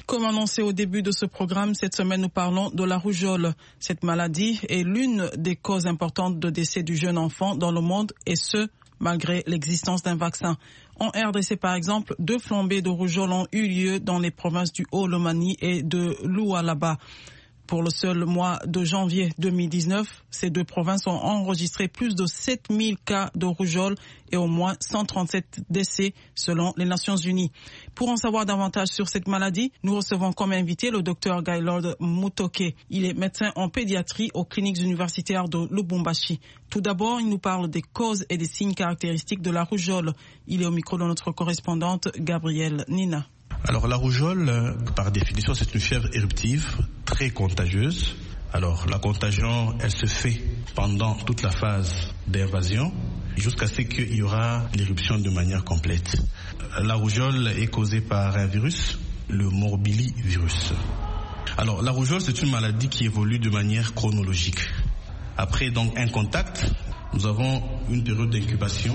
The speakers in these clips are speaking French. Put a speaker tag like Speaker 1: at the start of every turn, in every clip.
Speaker 1: Comme annoncé au début de ce programme, cette semaine nous parlons de la rougeole. Cette maladie est l'une des causes importantes de décès du jeune enfant dans le monde et ce, malgré l'existence d'un vaccin. En RDC par exemple, 2 flambées de rougeole ont eu lieu dans les provinces du Haut-Lomami et de Lualaba. Pour le seul mois de janvier 2019, ces 2 provinces ont enregistré plus de 7000 cas de rougeole et au moins 137 décès selon les Nations Unies. Pour en savoir davantage sur cette maladie, nous recevons comme invité le Dr Gaylord Mutoke. Il est médecin en pédiatrie aux cliniques universitaires de Lubumbashi. Tout d'abord, il nous parle des causes et des signes caractéristiques de la rougeole. Il est au micro de notre correspondante Gabrielle Nina.
Speaker 2: Alors la rougeole, par définition, c'est une fièvre éruptive très contagieuse. Alors la contagion, elle se fait pendant toute la phase d'invasion jusqu'à ce qu'il y aura l'éruption de manière complète. La rougeole est causée par un virus, le morbillivirus. Alors la rougeole, c'est une maladie qui évolue de manière chronologique. Après donc un contact, nous avons une période d'incubation.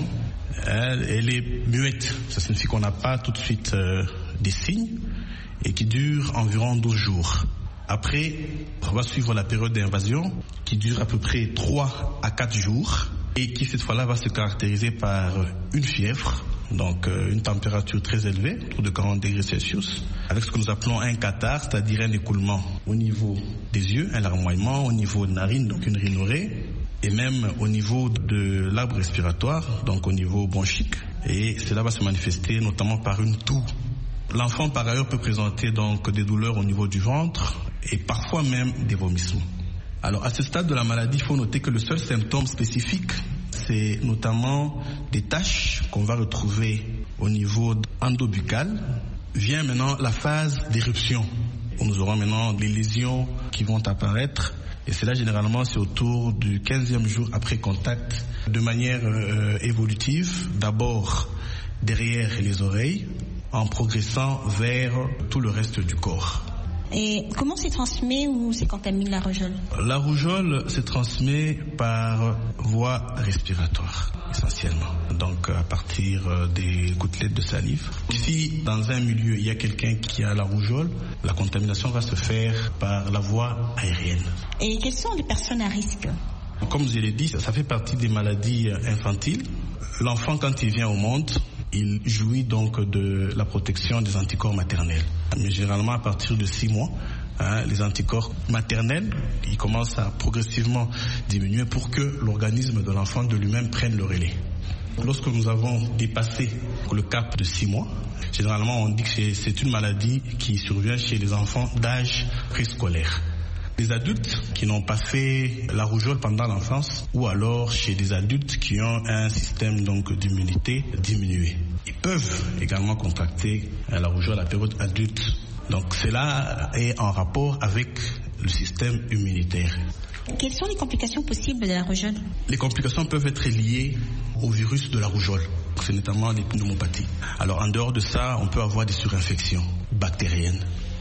Speaker 2: Elle est muette, ça signifie qu'on n'a pas tout de suite des signes et qui dure environ 12 jours. Après, on va suivre la période d'invasion qui dure à peu près 3 à 4 jours et qui cette fois-là va se caractériser par une fièvre, donc une température très élevée, autour de 40 degrés Celsius, avec ce que nous appelons un catarrhe, c'est-à-dire un écoulement au niveau des yeux, un larmoiement, au niveau des narines, donc une rhinorrhée, et même au niveau de l'arbre respiratoire, donc au niveau bronchique, et cela va se manifester notamment par une toux. L'enfant par ailleurs peut présenter donc des douleurs au niveau du ventre et parfois même des vomissements. Alors à ce stade de la maladie, il faut noter que le seul symptôme spécifique, c'est notamment des taches qu'on va retrouver au niveau endobuccal. Vient maintenant la phase d'éruption, où nous aurons maintenant les lésions qui vont apparaître. Et c'est là généralement, c'est autour du 15e jour après contact, de manière évolutive, d'abord derrière les oreilles, en progressant vers tout le reste du corps.
Speaker 3: Et comment se transmet ou se contamine la rougeole?
Speaker 2: La rougeole se transmet par voie respiratoire, essentiellement. Donc à partir des gouttelettes de salive. Si dans un milieu il y a quelqu'un qui a la rougeole, la contamination va se faire par la voie aérienne.
Speaker 3: Et quelles sont les personnes à risque?
Speaker 2: Comme je l'ai dit, ça fait partie des maladies infantiles. L'enfant, quand il vient au monde, il jouit donc de la protection des anticorps maternels. Mais généralement, à partir de 6 mois, les anticorps maternels, ils commencent à progressivement diminuer pour que l'organisme de l'enfant de lui-même prenne le relais. Lorsque nous avons dépassé le cap de 6 mois, généralement on dit que c'est une maladie qui survient chez les enfants d'âge préscolaire. Les adultes qui n'ont pas fait la rougeole pendant l'enfance ou alors chez des adultes qui ont un système donc d'immunité diminué. Ils peuvent également contracter la rougeole à la période adulte. Donc cela est en rapport avec le système immunitaire.
Speaker 3: Quelles sont les complications possibles de la rougeole? Les
Speaker 2: complications peuvent être liées au virus de la rougeole. C'est notamment les pneumopathies. Alors en dehors de ça, on peut avoir des surinfections bactériennes.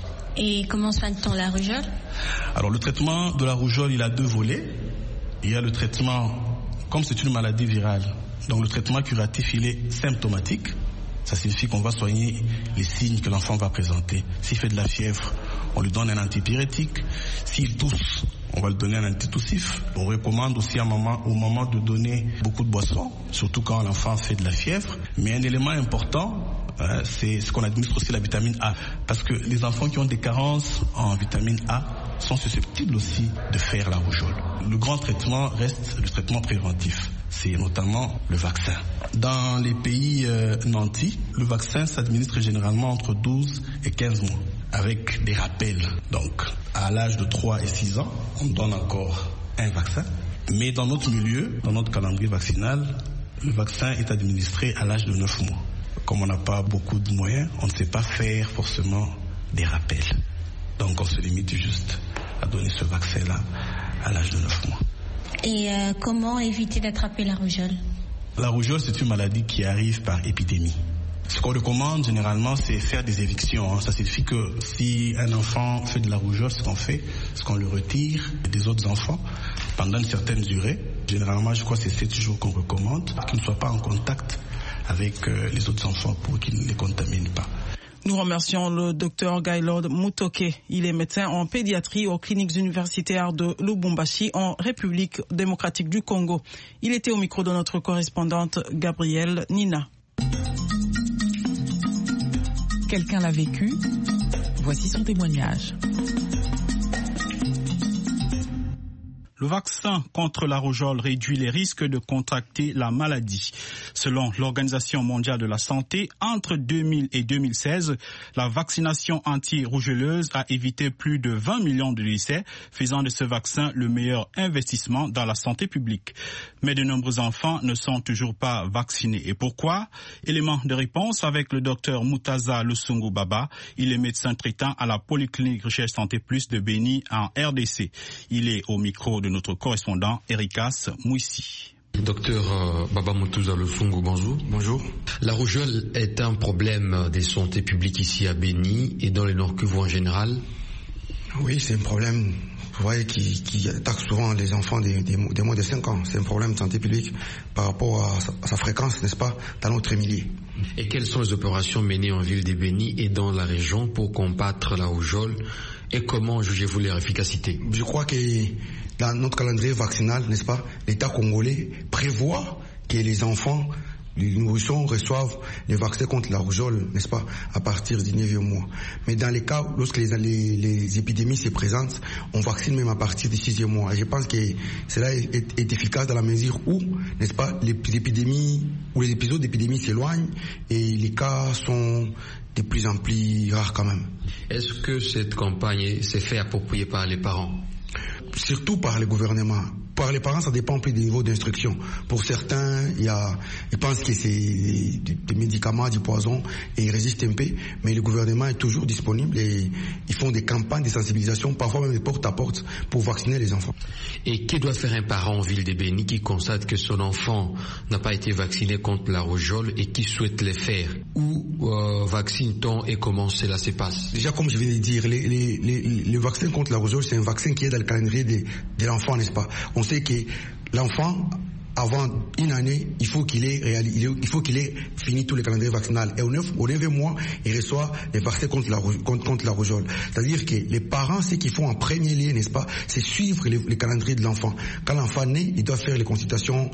Speaker 3: Et comment soigne-t-on la rougeole?
Speaker 2: Alors le traitement de la rougeole, il a 2 volets. Il y a le traitement, comme c'est une maladie virale, donc le traitement curatif, il est symptomatique. Ça signifie qu'on va soigner les signes que l'enfant va présenter. S'il fait de la fièvre, on lui donne un antipyrétique. S'il tousse, on va lui donner un antitoussif. On recommande aussi au moment de donner beaucoup de boissons, surtout quand l'enfant fait de la fièvre. Mais un élément important, c'est ce qu'on administre aussi la vitamine A. Parce que les enfants qui ont des carences en vitamine A sont susceptibles aussi de faire la rougeole. Le grand traitement reste le traitement préventif. C'est notamment le vaccin. Dans les pays nantis, le vaccin s'administre généralement entre 12 et 15 mois, avec des rappels. Donc, à l'âge de 3 et 6 ans, on donne encore un vaccin. Mais dans notre milieu, dans notre calendrier vaccinal, le vaccin est administré à l'âge de 9 mois. Comme on n'a pas beaucoup de moyens, on ne sait pas faire forcément des rappels. Donc, on se limite juste à donner ce vaccin-là à l'âge de 9 mois.
Speaker 3: Et comment éviter d'attraper la rougeole?
Speaker 2: La rougeole, c'est une maladie qui arrive par épidémie. Ce qu'on recommande généralement, c'est faire des évictions. Ça signifie que si un enfant fait de la rougeole, ce qu'on fait, c'est qu'on le retire des autres enfants pendant une certaine durée. Généralement, je crois que c'est 7 jours qu'on recommande, pour qu'ils ne soient pas en contact avec les autres enfants pour qu'ils ne les contaminent pas.
Speaker 1: Nous remercions le Dr Gaylord Mutoke. Il est médecin en pédiatrie aux cliniques universitaires de Lubumbashi en République démocratique du Congo. Il était au micro de notre correspondante Gabrielle Nina.
Speaker 4: Quelqu'un l'a vécu. Voici son témoignage.
Speaker 5: Le vaccin contre la rougeole réduit les risques de contracter la maladie. Selon l'Organisation mondiale de la santé, entre 2000 et 2016, la vaccination anti-rougeoleuse a évité plus de 20 millions de décès, faisant de ce vaccin le meilleur investissement dans la santé publique. Mais de nombreux enfants ne sont toujours pas vaccinés. Et pourquoi? Élément de réponse avec le docteur Mutaza Lusungu Baba. Il est médecin traitant à la Polyclinique Recherche Santé Plus de Béni en RDC. Il est au micro de notre correspondant Erikas Mouissi.
Speaker 6: Docteur Baba Mutaza Lusungu, bonjour.
Speaker 7: Bonjour.
Speaker 6: La rougeole est un problème de santé publique ici à Béni et dans le Nord Kivu en général?
Speaker 7: Oui, c'est un problème, vous voyez, qui attaque souvent les enfants des moins de 5 ans. C'est un problème de santé publique par rapport à sa fréquence, n'est-ce pas, dans notre milieu.
Speaker 6: Et quelles sont les opérations menées en ville de Béni et dans la région pour combattre la rougeole et comment jugez-vous leur efficacité?
Speaker 7: Je crois que dans notre calendrier vaccinal, n'est-ce pas, l'État congolais prévoit que les enfants, les nourrissons reçoivent les vaccins contre la rougeole, n'est-ce pas, à partir du 9e mois. Mais dans les cas, lorsque les épidémies se présentent, on vaccine même à partir du 6e mois. Et je pense que cela est efficace dans la mesure où, n'est-ce pas, les épidémies ou les épisodes d'épidémie s'éloignent et les cas sont de plus en plus rares quand même.
Speaker 6: Est-ce que cette campagne s'est fait approprier par les parents?
Speaker 7: Surtout par le gouvernement. Par les parents, ça dépend plus du niveau d'instruction. Pour certains, ils pensent que c'est des médicaments, du poison, et ils résistent un peu, mais le gouvernement est toujours disponible et ils font des campagnes de sensibilisation, parfois même des porte-à-porte, pour vacciner les enfants.
Speaker 6: Et que doit faire un parent en ville de Béni qui constate que son enfant n'a pas été vacciné contre la rougeole et qui souhaite le faire? Où vaccine-t-on et comment cela se passe?
Speaker 7: Déjà, comme je viens de dire, le vaccin contre la rougeole, c'est un vaccin qui est dans le calendrier de l'enfant, n'est-ce pas? On sait que l'enfant, avant une année, il faut qu'il ait fini tout le calendrier vaccinal. Et au 9e mois, il reçoit les vaccins contre la rougeole. C'est-à-dire que les parents, ce qu'ils font en premier lieu, n'est-ce pas, c'est suivre le calendrier de l'enfant. Quand l'enfant naît, il doit faire les consultations,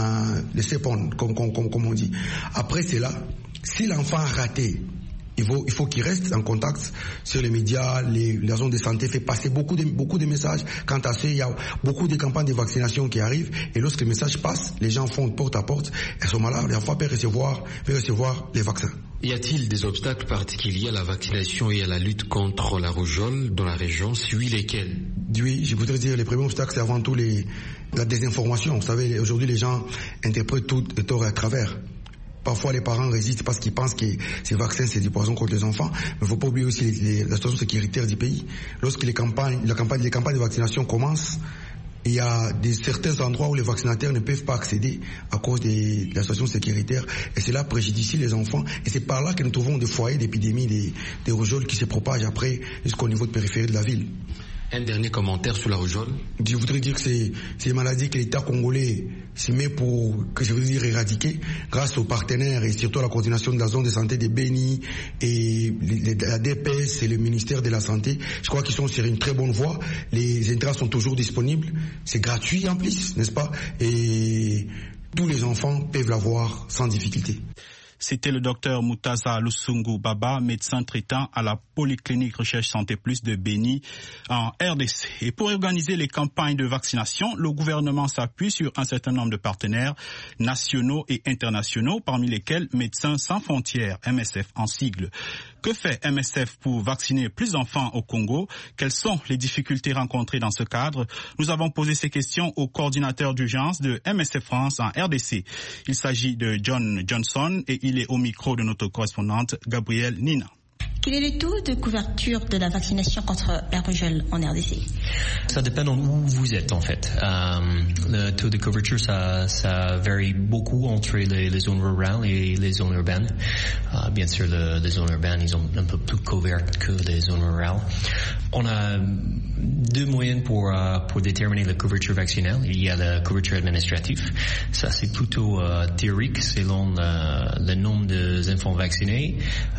Speaker 7: les CEPON, comme on dit. Après cela, si l'enfant a raté, il faut qu'il reste en contact sur les médias, les zones de santé, fait passer beaucoup de messages. Quant à ça, il y a beaucoup de campagnes de vaccination qui arrivent et lorsque le message passe, les gens font porte à porte et à ce moment-là, l'enfant peut recevoir les vaccins.
Speaker 6: Y a-t-il des obstacles particuliers à la vaccination et à la lutte contre la rougeole dans la région, oui lesquels?
Speaker 7: Oui, je voudrais dire les premiers obstacles, c'est avant tout la désinformation. Vous savez, aujourd'hui les gens interprètent tout de tort et à travers. Parfois, les parents résistent parce qu'ils pensent que ces vaccins, c'est du poison contre les enfants. Mais il ne faut pas oublier aussi la situation sécuritaire du pays. Lorsque les campagnes de vaccination commencent, il y a certains endroits où les vaccinateurs ne peuvent pas accéder à cause de la situation sécuritaire. Et cela préjudicie les enfants. Et c'est par là que nous trouvons des foyers d'épidémie des rougeoles qui se propagent après jusqu'au niveau de périphérie de la ville.
Speaker 6: Un dernier commentaire sur la rougeole.
Speaker 7: Je voudrais dire que c'est une maladie que l'État congolais s'y met pour, éradiquer grâce aux partenaires et surtout à la coordination de la zone de santé de Béni et la DPS et le ministère de la Santé. Je crois qu'ils sont sur une très bonne voie. Les intrants sont toujours disponibles. C'est gratuit en plus, n'est-ce pas? Et tous les enfants peuvent l'avoir sans difficulté.
Speaker 5: C'était le docteur Mutaza Lusungu Baba, médecin traitant à la Polyclinique Recherche Santé Plus de Béni en RDC. Et pour organiser les campagnes de vaccination, le gouvernement s'appuie sur un certain nombre de partenaires nationaux et internationaux, parmi lesquels Médecins Sans Frontières, MSF en sigle. Que fait MSF pour vacciner plus d'enfants au Congo? Quelles sont les difficultés rencontrées dans ce cadre? Nous avons posé ces questions au coordinateur d'urgence de MSF France en RDC. Il s'agit de John Johnson et il est au micro de notre correspondante Gabrielle Nina.
Speaker 3: Quel est le taux de couverture de la vaccination contre la rougeole en RDC?
Speaker 8: Ça dépend où vous êtes en fait. Le taux de couverture, ça varie beaucoup entre les zones rurales et les zones urbaines. Bien sûr, les zones urbaines, ils ont un peu plus couvert que les zones rurales. On a deux moyens pour déterminer la couverture vaccinale. Il y a la couverture administrative. Ça, c'est plutôt théorique selon le nombre d'enfants vaccinés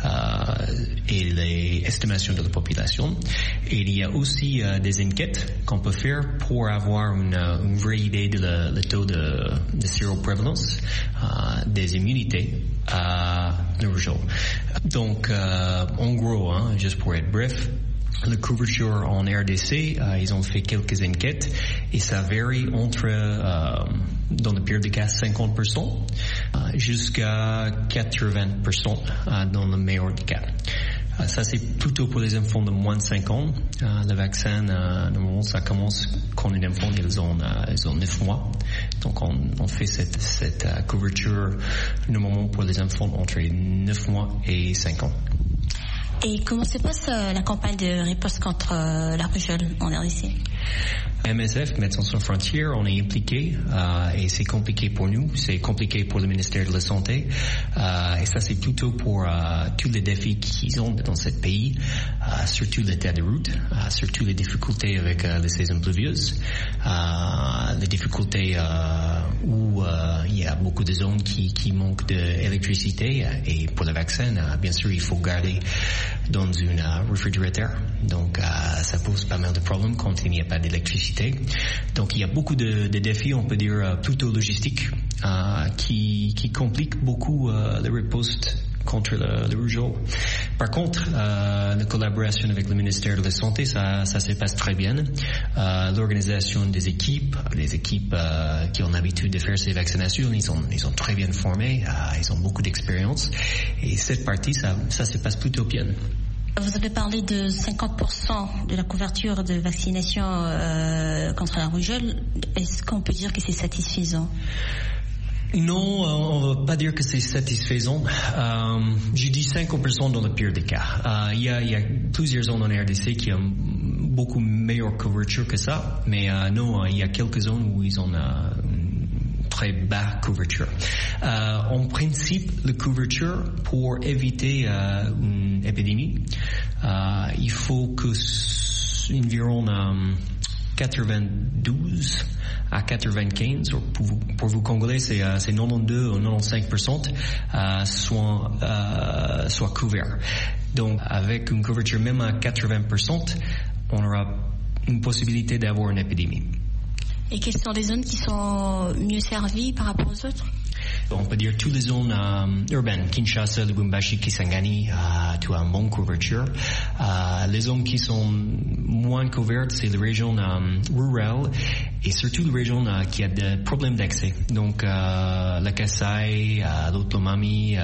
Speaker 8: et les estimations de la population. Et il y a aussi des enquêtes qu'on peut faire pour avoir une vraie idée de le taux de séroprévalence des immunités à la rougeole. Donc, en gros, juste pour être bref, la couverture en RDC, ils ont fait quelques enquêtes et ça varie entre, dans le pire des cas, 50% jusqu'à 80% dans le meilleur des cas. Ça, c'est plutôt pour les enfants de moins de 5 ans. Le vaccin, normalement, ça commence quand les enfants, ils ont 9 mois. Donc, on fait cette couverture, normalement, pour les enfants entre 9 mois et 5 ans.
Speaker 3: Et comment se passe la campagne de riposte contre la rougeole en RDC?
Speaker 8: MSF, Médecins sans frontières, on est impliqué et c'est compliqué pour nous, c'est compliqué pour le ministère de la Santé et ça c'est plutôt pour tous les défis qu'ils ont dans ce pays, surtout l'état de route, surtout les difficultés avec les saisons pluvieuses, les difficultés où il y a beaucoup de zones qui manquent d'électricité et pour le vaccin, bien sûr, il faut garder dans un réfrigérateur, donc ça pose pas mal de problèmes quand il n'y a pas d'électricité. Donc il y a beaucoup de défis, on peut dire plutôt logistiques, qui compliquent beaucoup la riposte contre le rougeole. Par contre, la collaboration avec le ministère de la Santé, ça se passe très bien. L'organisation des équipes, les équipes qui ont l'habitude de faire ces vaccinations, ils sont très bien formés, ils ont beaucoup d'expérience. Et cette partie, ça se passe plutôt bien.
Speaker 3: Vous avez parlé de 50% de la couverture de vaccination contre la rougeole. Est-ce qu'on peut dire que c'est satisfaisant?
Speaker 8: Non, on ne va pas dire que c'est satisfaisant. Je dis 50% dans le pire des cas. Il y a plusieurs zones en RDC qui ont beaucoup meilleure couverture que ça, mais non, il y a quelques zones où ils ont très bas couverture. En principe, la couverture pour éviter une épidémie, il faut que environ 92 à 95, pour vous Congolais, c'est 92 ou 95% soit couverts. Donc, avec une couverture même à 80%, on aura une possibilité d'avoir une épidémie.
Speaker 3: Et quelles sont les zones qui sont mieux servies par rapport aux autres?
Speaker 8: On peut dire toutes les zones urbaines, Kinshasa, Lubumbashi, Kisangani, tu as une bonne couverture. Les zones qui sont moins couvertes, c'est les régions rurales et surtout les régions qui ont des problèmes d'accès. Donc, la Kasai, l'Otomami,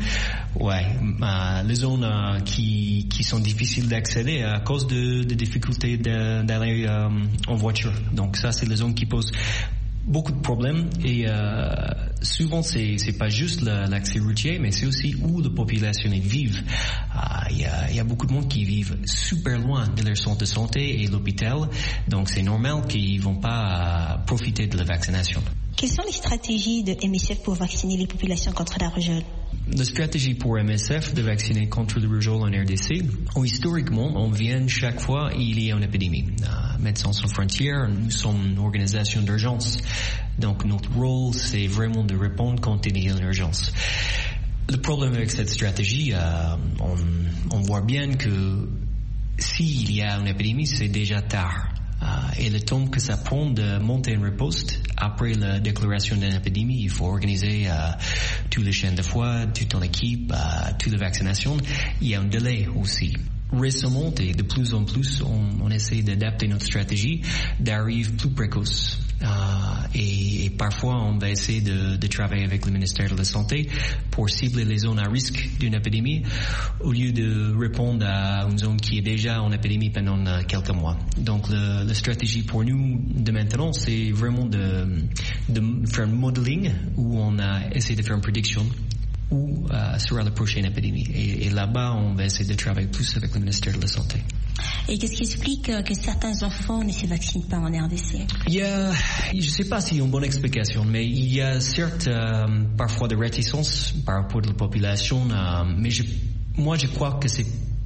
Speaker 8: les zones qui sont difficiles d'accéder à cause de difficultés d'aller en voiture. Donc, ça, c'est les zones qui posent beaucoup de problèmes et souvent c'est pas juste l'accès routier, mais c'est aussi où la population vive. Il y a beaucoup de monde qui vivent super loin de leur centre de santé et l'hôpital, donc c'est normal qu'ils vont pas profiter de la vaccination.
Speaker 3: Quelles sont les stratégies de MSF pour vacciner les populations contre la rougeole?
Speaker 8: La stratégie pour MSF de vacciner contre le rougeole en RDC, historiquement, on vient chaque fois il y a une épidémie. Médecins sans frontières, nous sommes une organisation d'urgence. Donc notre rôle, c'est vraiment de répondre quand il y a une urgence. Le problème avec cette stratégie, on voit bien que s'il y a une épidémie, c'est déjà tard. Et le temps que ça prend de monter une riposte après la déclaration d'une épidémie, il faut organiser tous les chaînes de foi, toute ton équipe, toutes les vaccinations. Il y a un délai aussi. Récemment, et de plus en plus, on essaie d'adapter notre stratégie d'arriver plus précoce. Et parfois, on va essayer de travailler avec le ministère de la Santé pour cibler les zones à risque d'une épidémie au lieu de répondre à une zone qui est déjà en épidémie pendant quelques mois. Donc, la stratégie pour nous de maintenant, c'est vraiment de faire un modeling où on a essayé de faire une prédiction où sera la prochaine épidémie. Et là-bas, on va essayer de travailler plus avec le ministère de la Santé.
Speaker 3: Et qu'est-ce qui explique que certains enfants ne se vaccinent pas en RDC?
Speaker 8: Je ne sais pas s'il y a une bonne explication, mais il y a certes parfois de réticence par rapport à la population, mais moi je crois que c'est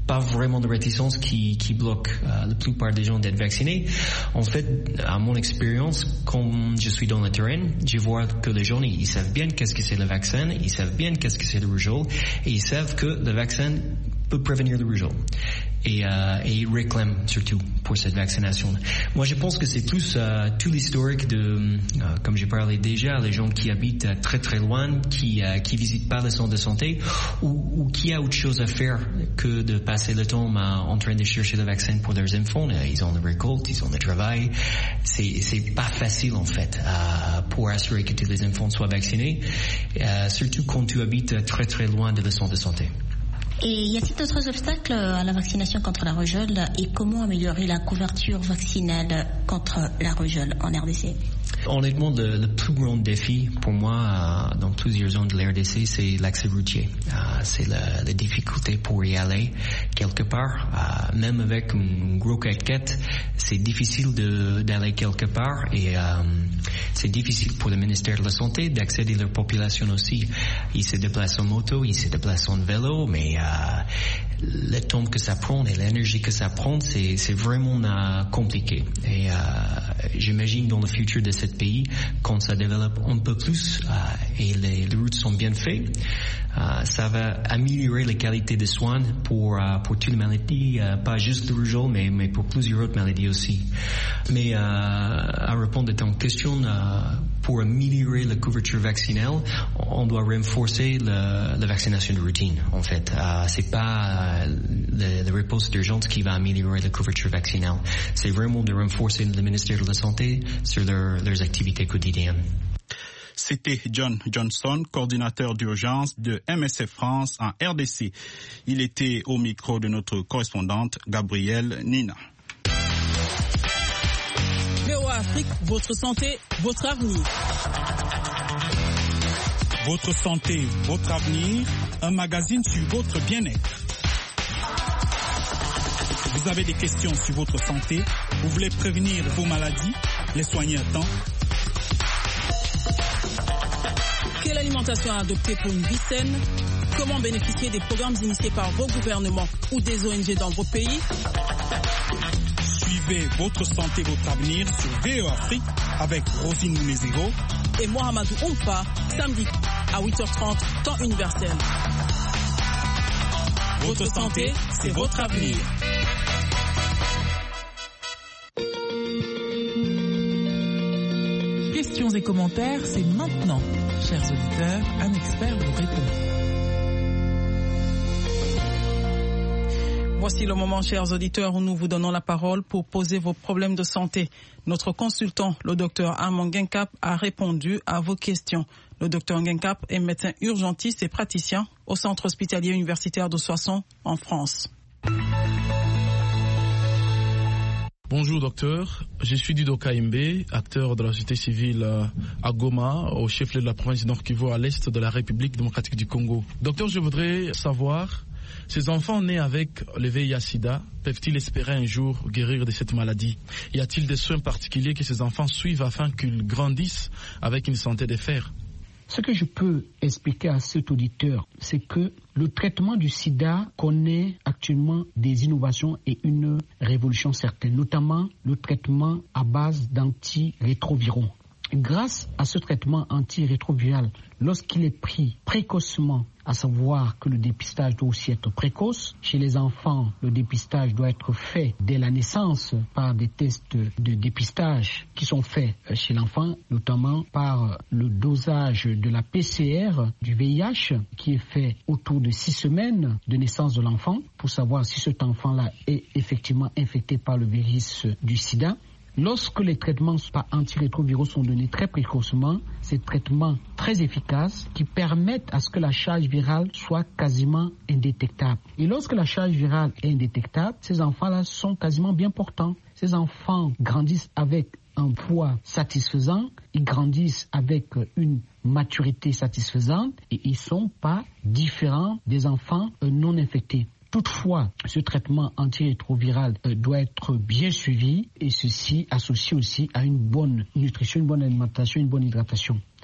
Speaker 8: pas vraiment de réticence qui bloque la plupart des gens d'être vaccinés. En fait, à mon expérience, quand je suis dans le terrain, je vois que les gens, ils savent bien qu'est-ce que c'est le vaccin, ils savent bien qu'est-ce que c'est le rougeole, et ils savent que le vaccin peut prévenir le rougeole. Et ils réclament surtout pour cette vaccination. Moi, je pense que c'est plus tout l'historique de, comme j'ai parlé déjà, les gens qui habitent très très loin, qui visitent pas le centre de santé, ou qui a autre chose à faire que de passer le temps en train de chercher le vaccin pour leurs enfants. Ils ont le récolte, ils ont le travail. C'est pas facile en fait pour assurer que tous les enfants soient vaccinés, surtout quand tu habites très très loin de le centre de santé.
Speaker 3: Et y a-t-il d'autres obstacles à la vaccination contre la rougeole et comment améliorer la couverture vaccinale contre la rougeole en RDC?
Speaker 8: Honnêtement, le plus grand défi pour moi dans plusieurs zones de l'RDC, c'est l'accès routier. C'est la difficulté pour y aller quelque part. Même avec un gros 4x4, c'est difficile d'aller quelque part et c'est difficile pour le ministère de la Santé d'accéder à leur population aussi. Ils se déplacent en moto, ils se déplacent en vélo, mais le temps que ça prend et l'énergie que ça prend, c'est vraiment compliqué. Et j'imagine dans le futur de ce pays, quand ça développe un peu plus et les routes sont bien faites, ça va améliorer la qualité des soins pour toutes les maladies, pas juste le rougeole, mais pour plusieurs autres maladies aussi. Mais à répondre à ton question, pour améliorer la couverture vaccinale, on doit renforcer la vaccination de routine. En fait, c'est pas la réponse d'urgence qui va améliorer la couverture vaccinale. C'est vraiment de renforcer le ministère de la Santé sur leurs activités quotidiennes.
Speaker 5: C'était John Johnson, coordinateur d'urgence de MSF France en RDC. Il était au micro de notre correspondante Gabrielle Nina.
Speaker 1: VOA Afrique, votre santé, votre avenir.
Speaker 5: Votre santé, votre avenir, un magazine sur votre bien-être. Vous avez des questions sur votre santé, vous voulez prévenir vos maladies, les soigner à temps.
Speaker 1: Quelle alimentation adopter pour une vie saine? Comment bénéficier des programmes initiés par vos gouvernements ou des ONG dans vos pays?
Speaker 5: Suivez votre santé, votre avenir sur VOA Afrique avec Rosine Mounezero
Speaker 1: et Mohamedou Oumfa, samedi à 8h30, temps universel. Votre santé, c'est votre avenir.
Speaker 4: Questions et commentaires, c'est maintenant. Chers auditeurs, un expert vous répond.
Speaker 1: Voici le moment, chers auditeurs, où nous vous donnons la parole pour poser vos problèmes de santé. Notre consultant, le docteur Armand Guincap, a répondu à vos questions. Le docteur Guincap est médecin urgentiste et praticien au centre hospitalier universitaire de Soissons, en France.
Speaker 9: Bonjour docteur, je suis Dido Kaimbe, acteur de la société civile à Goma, au chef-lieu de la province du Nord Kivu, à l'est de la République démocratique du Congo. Docteur, je voudrais savoir, ces enfants nés avec le VIH-Sida peuvent-ils espérer un jour guérir de cette maladie? Y a-t-il des soins particuliers que ces enfants suivent afin qu'ils grandissent avec une santé de fer?
Speaker 10: Ce que je peux expliquer à cet auditeur, c'est que le traitement du sida connaît actuellement des innovations et une révolution certaine, notamment le traitement à base d'antirétroviraux. Grâce à ce traitement antirétroviral, lorsqu'il est pris précocement, à savoir que le dépistage doit aussi être précoce, chez les enfants, le dépistage doit être fait dès la naissance par des tests de dépistage qui sont faits chez l'enfant, notamment par le dosage de la PCR du VIH qui est fait autour de 6 semaines de naissance de l'enfant pour savoir si cet enfant-là est effectivement infecté par le virus du sida. Lorsque les traitements par antirétroviraux sont donnés très précocement, c'est des traitements très efficaces qui permettent à ce que la charge virale soit quasiment indétectable. Et lorsque la charge virale est indétectable, ces enfants-là sont quasiment bien portants. Ces enfants grandissent avec un poids satisfaisant, ils grandissent avec une maturité satisfaisante et ils ne sont pas différents des enfants non infectés. Toutefois, ce traitement antirétroviral doit être bien suivi et ceci associé aussi à une bonne nutrition, une bonne alimentation, une bonne hydratation.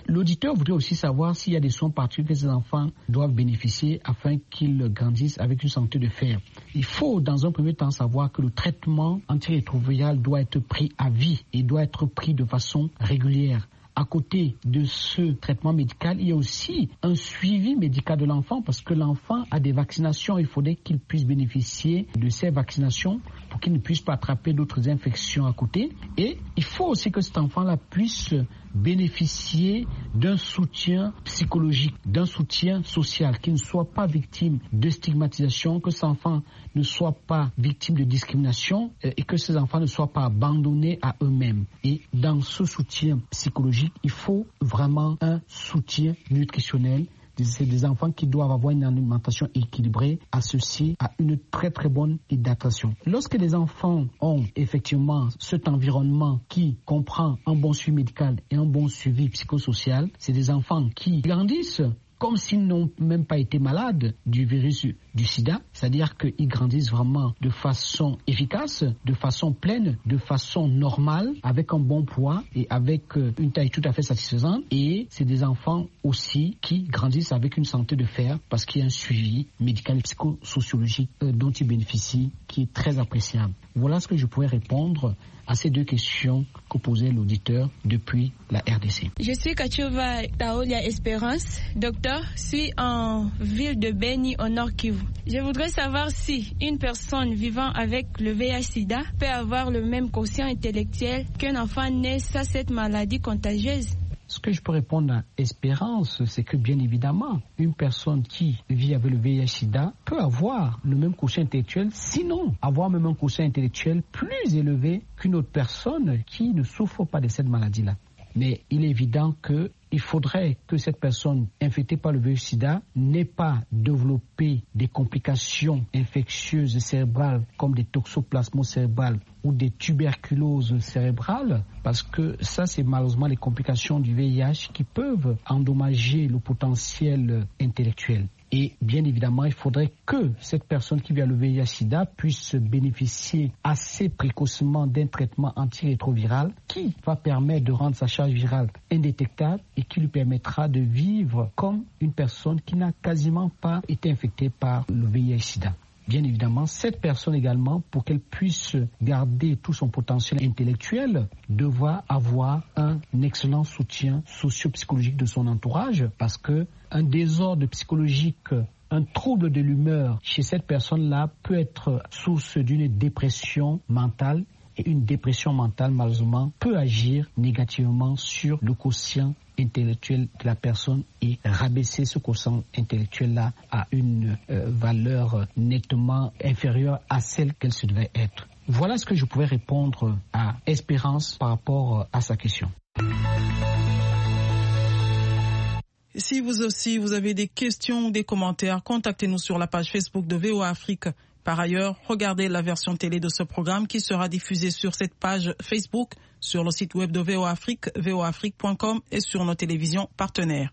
Speaker 10: L'auditeur voudrait aussi savoir s'il y a des soins particuliers que ces enfants doivent bénéficier afin qu'ils grandissent avec une santé de fer. Il faut dans un premier temps savoir que le traitement antirétroviral doit être pris à vie et doit être pris de façon régulière. À côté de ce traitement médical, il y a aussi un suivi médical de l'enfant parce que l'enfant a des vaccinations. Il faudrait qu'il puisse bénéficier de ces vaccinations pour qu'il ne puisse pas attraper d'autres infections à côté. Et il faut aussi que cet enfant-là puisse bénéficier d'un soutien psychologique, d'un soutien social, qu'il ne soit pas victime de stigmatisation, que cet enfant ne soit pas victime de discrimination et que ces enfants ne soient pas abandonnés à eux-mêmes. Et dans ce soutien psychologique, il faut vraiment un soutien nutritionnel. C'est des enfants qui doivent avoir une alimentation équilibrée associée à une très très bonne hydratation. Lorsque les enfants ont effectivement cet environnement qui comprend un bon suivi médical et un bon suivi psychosocial, c'est des enfants qui grandissent comme s'ils n'ont même pas été malades du virus du sida, c'est-à-dire qu'ils grandissent vraiment de façon efficace, de façon pleine, de façon normale, avec un bon poids et avec une taille tout à fait satisfaisante. Et c'est des enfants aussi qui grandissent avec une santé de fer parce qu'il y a un suivi médical et psychosociologique dont ils bénéficient qui est très appréciable. Voilà ce que je pourrais répondre à ces deux questions que posait l'auditeur depuis la RDC.
Speaker 11: Je suis Kachova Taolia Espérance, docteur, suis en ville de Beni au Nord Kivu. Je voudrais savoir si une personne vivant avec le VIH-Sida peut avoir le même quotient intellectuel qu'un enfant né sans cette maladie contagieuse.
Speaker 10: Ce que je peux répondre à Espérance, c'est que bien évidemment, une personne qui vit avec le VIH-Sida peut avoir le même quotient intellectuel, sinon avoir même un quotient intellectuel plus élevé qu'une autre personne qui ne souffre pas de cette maladie-là. Mais il est évident qu'il faudrait que cette personne infectée par le VIH-Sida n'ait pas développé des complications infectieuses cérébrales comme des toxoplasmoses cérébrales ou des tuberculoses cérébrales, parce que ça, c'est malheureusement les complications du VIH qui peuvent endommager le potentiel intellectuel. Et bien évidemment, il faudrait que cette personne qui vit à le VIH-Sida puisse bénéficier assez précocement d'un traitement antirétroviral qui va permettre de rendre sa charge virale indétectable et qui lui permettra de vivre comme une personne qui n'a quasiment pas été infectée par le VIH-Sida. Bien évidemment, cette personne également, pour qu'elle puisse garder tout son potentiel intellectuel, devra avoir un excellent soutien socio-psychologique de son entourage, parce que un désordre psychologique, un trouble de l'humeur chez cette personne-là peut être source d'une dépression mentale. Et une dépression mentale, malheureusement, peut agir négativement sur le quotient intellectuel de la personne et rabaisser ce quotient intellectuel-là à une valeur nettement inférieure à celle qu'elle se devait être. Voilà ce que je pouvais répondre à Espérance par rapport à sa question.
Speaker 1: Si vous aussi, vous avez des questions ou des commentaires, contactez-nous sur la page Facebook de VOA Afrique. Par ailleurs, regardez la version télé de ce programme qui sera diffusée sur cette page Facebook, sur le site web de VOA Afrique, voaafrique.com et sur nos télévisions partenaires.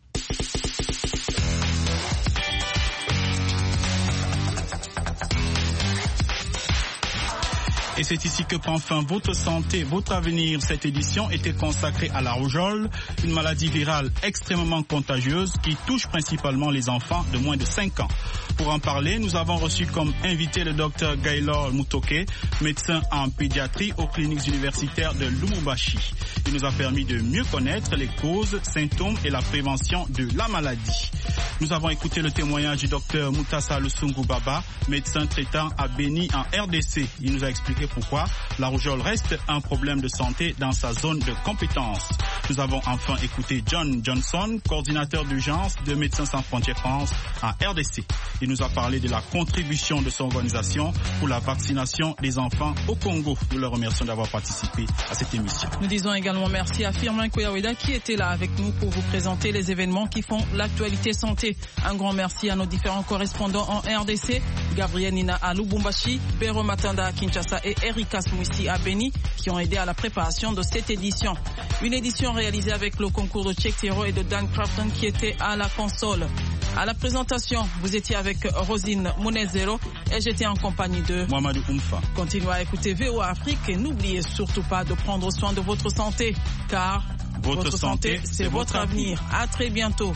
Speaker 5: Et c'est ici que prend fin votre santé, votre avenir. Cette édition était consacrée à la rougeole, une maladie virale extrêmement contagieuse qui touche principalement les enfants de moins de 5 ans. Pour en parler, nous avons reçu comme invité le docteur Gaylor Mutoke, médecin en pédiatrie aux cliniques universitaires de Lubumbashi. Il nous a permis de mieux connaître les causes, symptômes et la prévention de la maladie. Nous avons écouté le témoignage du docteur Moutassa Lusungu Baba, médecin traitant à Beni en RDC. Il nous a expliqué pourquoi la rougeole reste un problème de santé dans sa zone de compétence. Nous avons enfin écouté John Johnson, coordinateur d'urgence de Médecins sans frontières France en RDC. Il nous a parlé de la contribution de son organisation pour la vaccination des enfants au Congo. Nous le remercions d'avoir participé à cette émission.
Speaker 1: Nous disons également merci à Firmin Koyaweda qui était là avec nous pour vous présenter les événements qui font l'actualité santé. Un grand merci à nos différents correspondants en RDC, Gabriel Nina à Lubumbashi, Bero Matanda à Kinshasa et Erika Smouissi à Beni qui ont aidé à la préparation de cette édition. Une édition réalisée avec le concours de Cheikh Tiro et de Dan Crafton qui était à la console. À la présentation, vous étiez avec Rosine Mounezero et j'étais en compagnie de
Speaker 5: Mohamedou Oumfa.
Speaker 1: Continuez à écouter VOA Afrique et n'oubliez surtout pas de prendre soin de votre santé car Votre santé, c'est votre avenir. À très bientôt.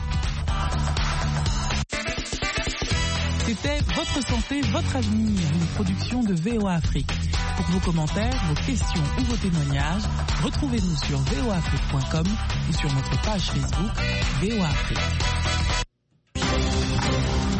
Speaker 4: C'était Votre santé, votre avenir, une production de VOA Afrique. Pour vos commentaires, vos questions ou vos témoignages, retrouvez-nous sur voaafrique.com ou sur notre page Facebook VOA Afrique.